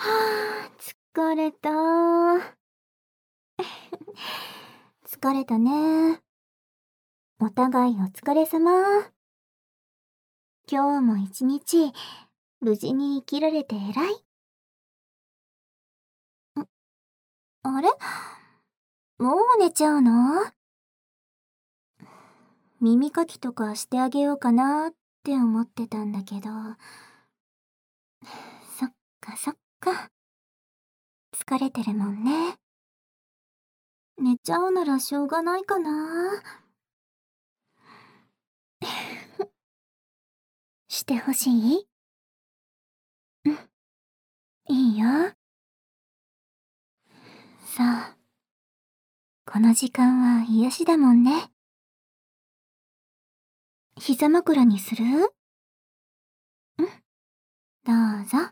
はあ、疲れたー。疲れたね。お互いお疲れ様。今日も一日、無事に生きられて偉い。あれ、もう寝ちゃうの？耳かきとかしてあげようかなって思ってたんだけど。そっかそっか。疲れてるもんね。寝ちゃうならしょうがないかな。してほしい？うん、いいよ。さあ、この時間は癒しだもんね。膝枕にする？うん、どうぞ。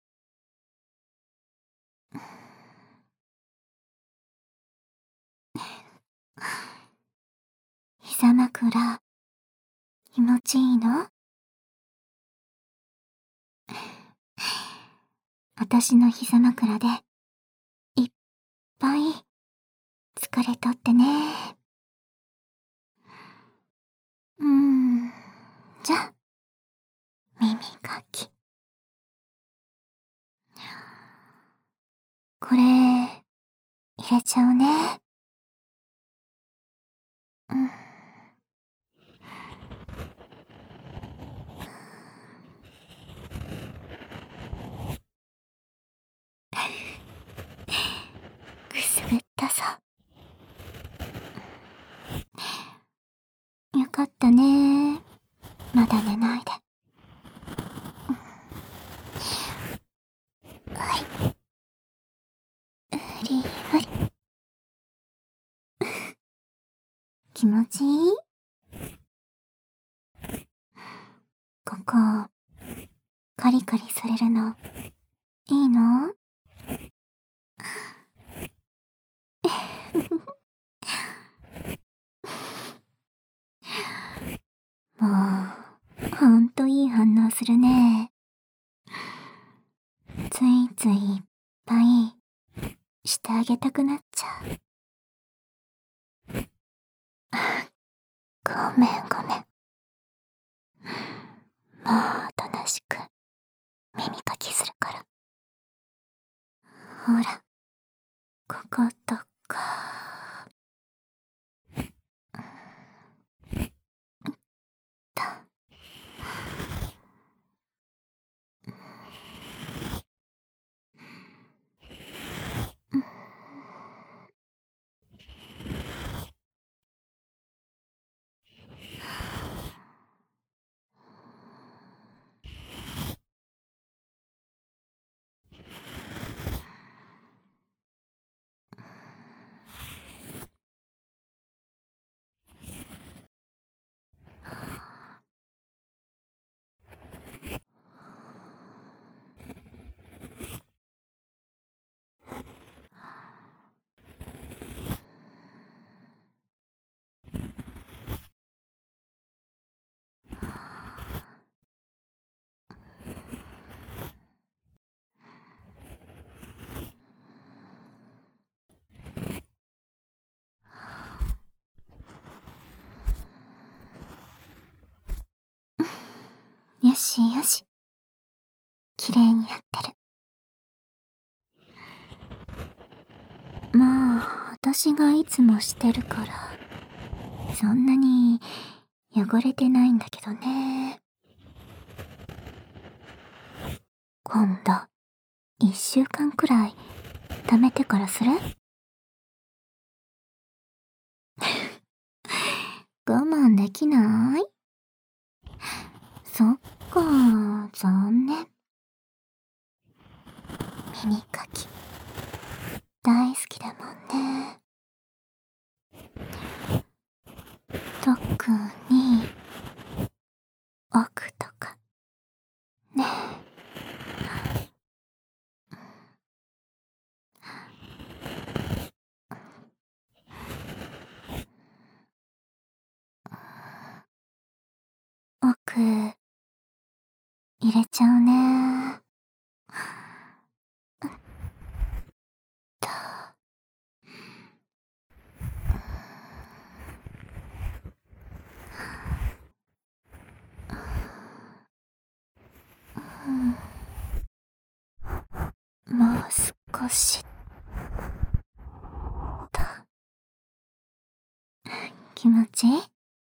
膝枕、気持ちいいの？私の膝枕で、いっぱい疲れとってね。じゃあ、耳かき。これ、入れちゃうね。うん。くすぐったさ。よかったね。まだ寝ないで。はい。ふりふり。気持ちいい？ここ、カリカリされるの、いいの？もう、ほんといい反応するね。ついついいっぱいしてあげたくなっちゃう。ごめんごめん。もうおとなしく耳かきするから。ほら、こことか。だ。よしよし。綺麗にやってる。まあ、私がいつもしてるから、そんなに汚れてないんだけどね。今度、1週間くらい、貯めてからする？我慢できない？そっか、残念。耳かき、大好きだもんね。特に、奥とか、ね。奥、入れちゃうね。 もう少しと。気持ちいい？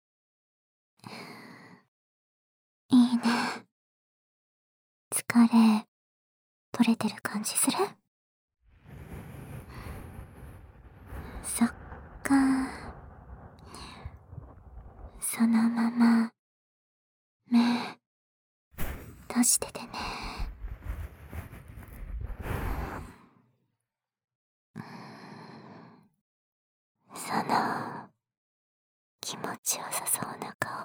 いいね。疲れ取れてる感じする？そっか。そのまま目閉じててね。その気持ちよさそうな顔、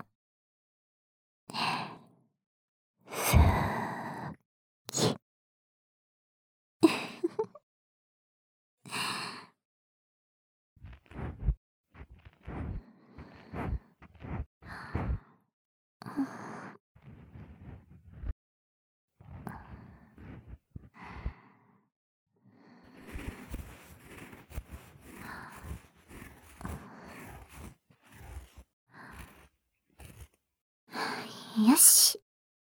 ふーきよし。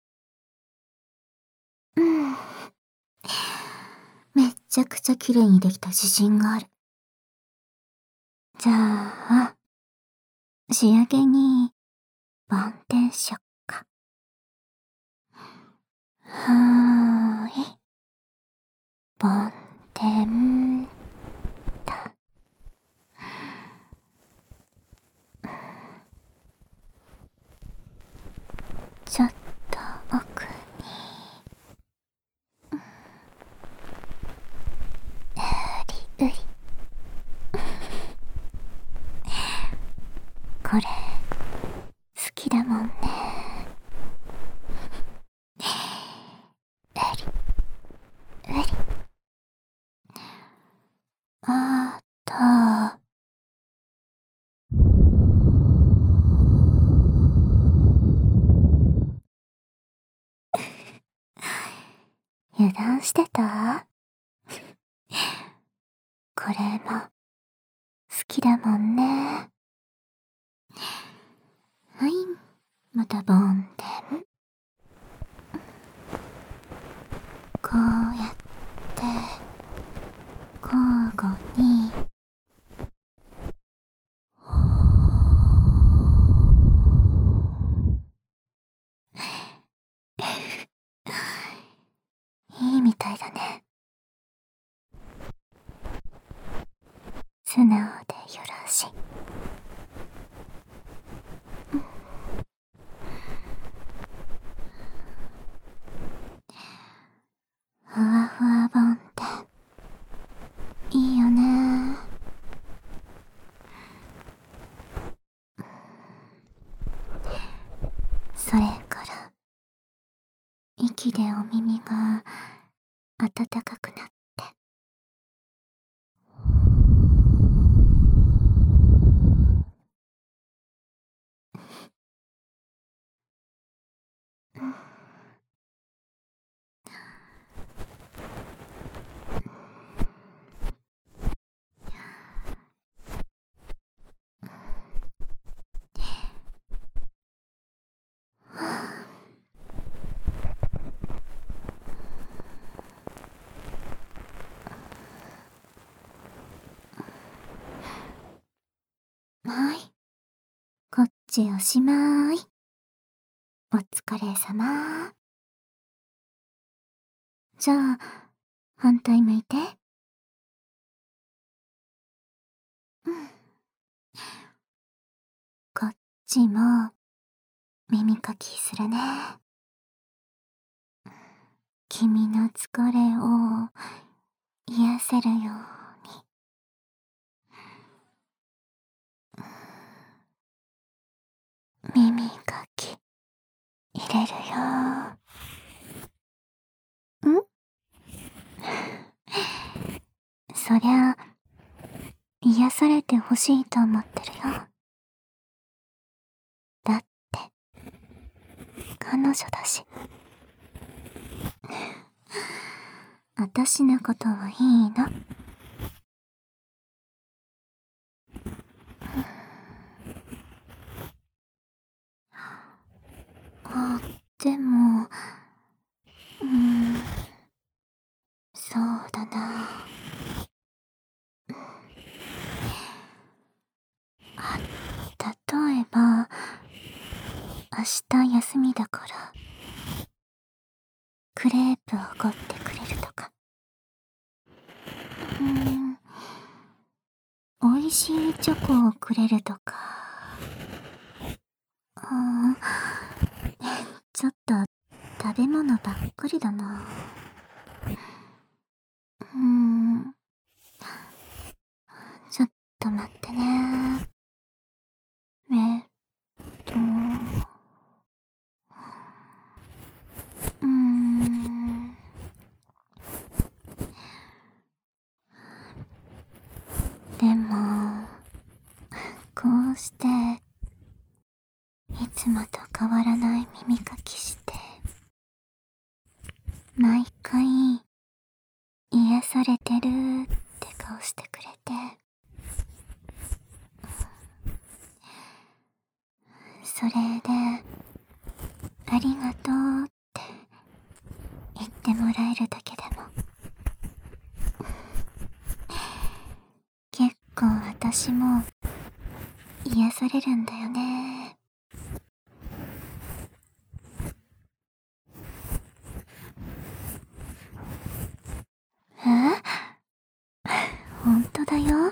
めっちゃくちゃ綺麗にできた自信がある。じゃあ、仕上げに梵天しよっか。はーい。梵天だ。ちょっと奥に。うりうり。これ、好きだもんね。うりうり。あーっと。油断してた？これも好きだもんね。はい、また梵天。こうやって交互に。いいみたいだね。素直でよろしい。ふわふわ梵天、いいよね。それから息でお耳が暖かくなって。はい、こっちおしまい。お疲れさま。じゃあ、反対向いて。こっちも耳かきするね。君の疲れを癒せるように。耳かき入れるよ。そりゃ、癒されてほしいと思ってるよ。だって、彼女だし。あたしのことはいいの。でも、そそうだな。例えば、明日休みだから、クレープをおごってくれるとか。美味しいチョコをくれるとか。ちょっと食べ物ばっかりだな。ちょっと待ってね。えっと、でも、こうして、いつもと変わらない耳かきして、毎回、癒されてるって顔してくれて、それで、ありがとうって言ってもらえるだけでも、結構私も癒されるんだよね。ほんとだよ。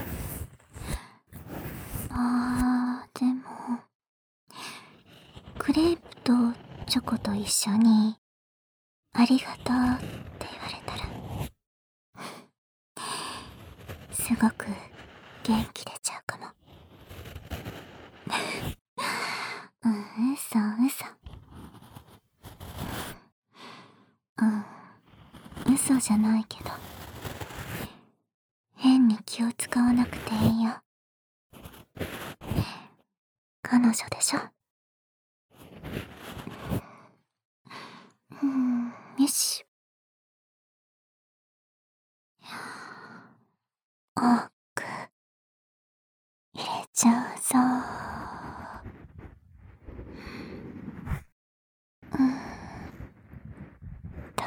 でも、クレープとチョコと一緒に、ありがとうって言われたら、すごく元気出ちゃうかも。嘘。嘘じゃないけど、変に気を使わなくていいよ。彼女でしょ。よし。多く入れちゃうぞ。と。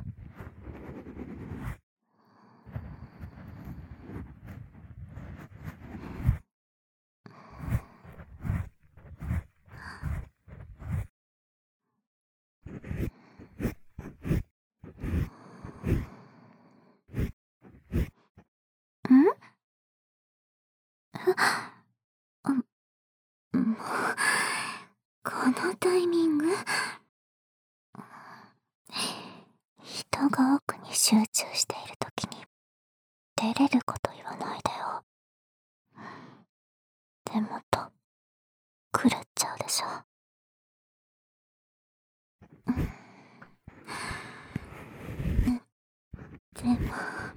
もう、このタイミング？人が奥に集中しているときに、照れること言わないでよ。手元、狂っちゃうでしょ。でも、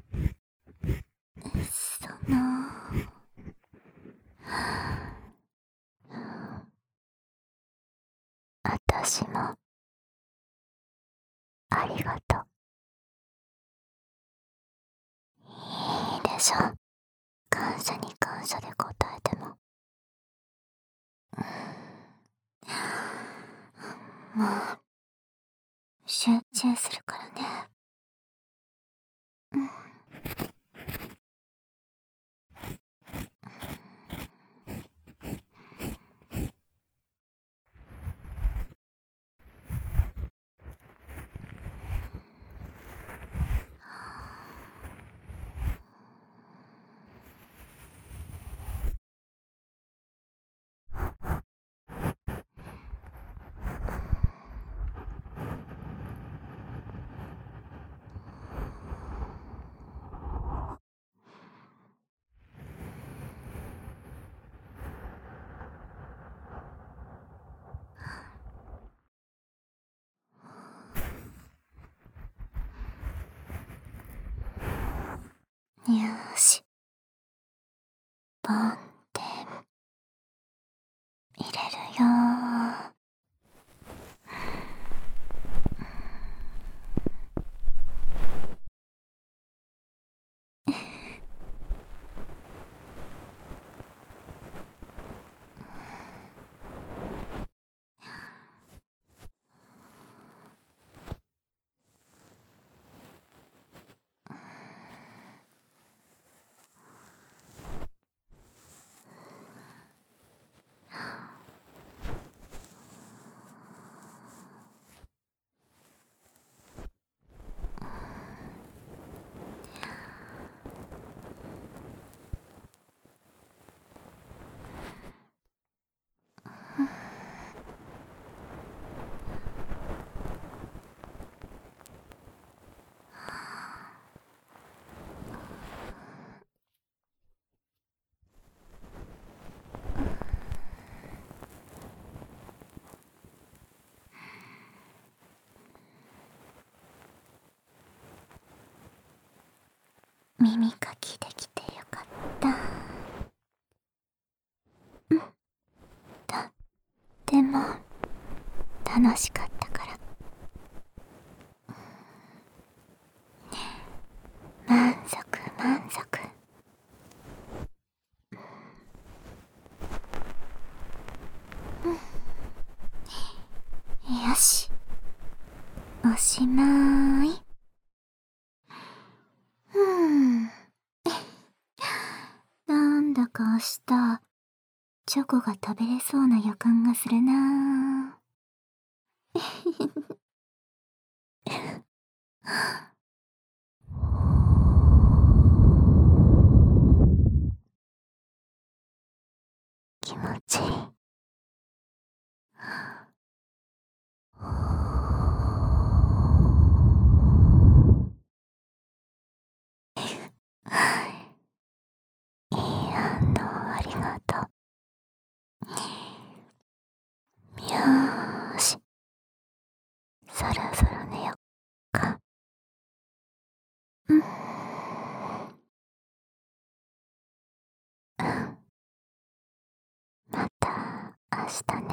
私も、ありがとう。いいでしょ。感謝に感謝で答えても。もう、集中するからね。よーし。梵天、入れるよー。 耳かきできてよかった。とっても楽しかったから。満足満足。よし、おしまい。なんだか明日チョコが食べれそうな予感がするな気持ちいい。いい反応ありがとう。よーし、そろそろ寝よっか。また明日ね。